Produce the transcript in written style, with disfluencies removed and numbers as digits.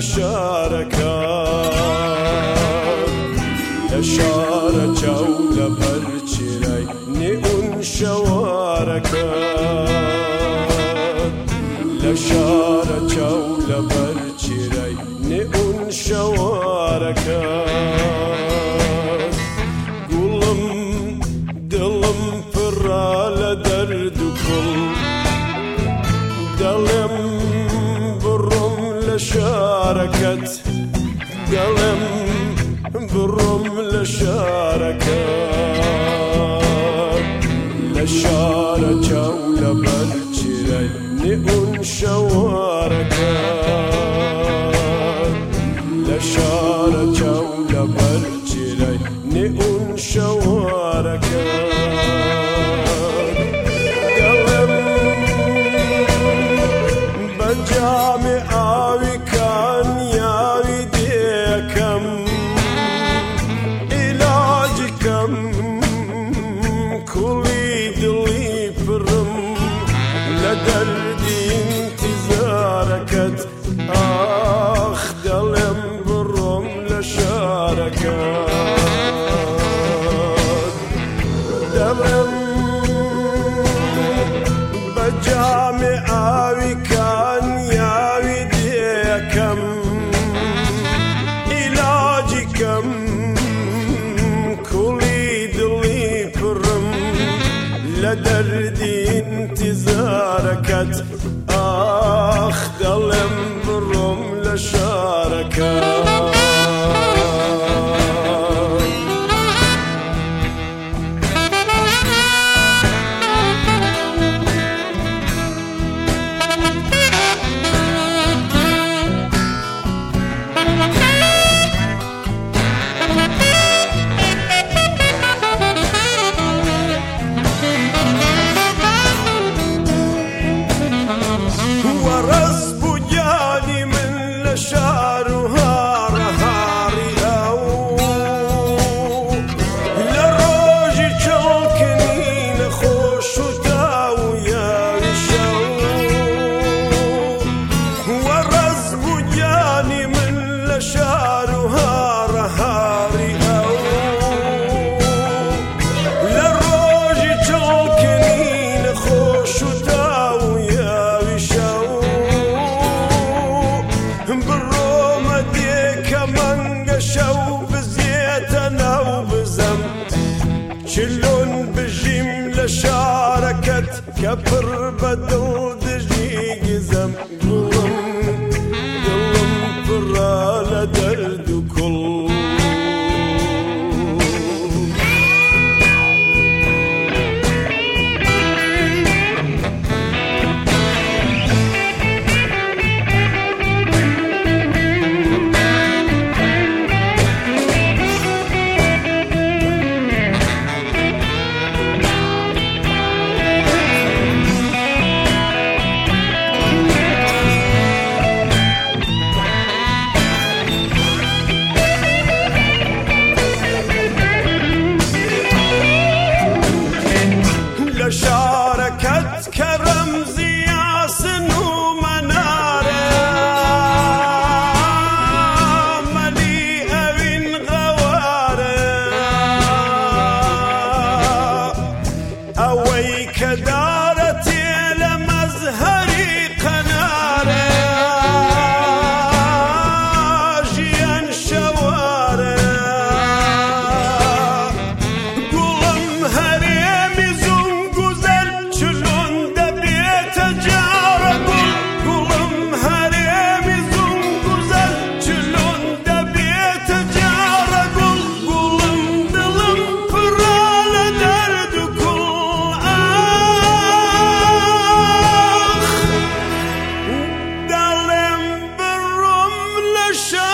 شارەکان لە شارە چاو لە بەرچرای نێئون شەوارەکان لە شارە چاو لە بەرچرای نێئون شەوارەکان گوڵم دڵم پڕا لە دەرد و کوڵ دەڵێم بڕۆم لە شارەکەت دەڵێم بڕۆم لە شارەکەت لە شارە چاو لە بەرچرای نێئون شەوارەکەت لە شارە چاو لە بەرچرای نێئون شەوارەکەت دەڵێم بە جامی ئاوی کانیاوی دێکەم ئیلاجکەم کوڵی دڵی پڕم لە دەردی ئینتیزارەکەت ئاخ دەڵێم بڕۆم لە شارەکەت دەڵێم بە جامی ئاوی کانیاوی دێکەم ئیلاجکەم کوڵی دڵی پڕم لە دەردی ئینتیزارەکەت ئاخ دەڵێم بڕۆم لە شارەکەت چلون بژیم لە شارەکەت کە پڕ بە دڵ دژی گزەم گوڵم دڵم پڕا لە دەرد و کوڵ شارەکەت کە ڕەمزی یاسن و مەنارە مەلی ئەوین غەوارە ئەوەی کە دارەتێ لە مەزهەری قەنارە ژیان شەوارە گوڵم هەرێمی شارەکەت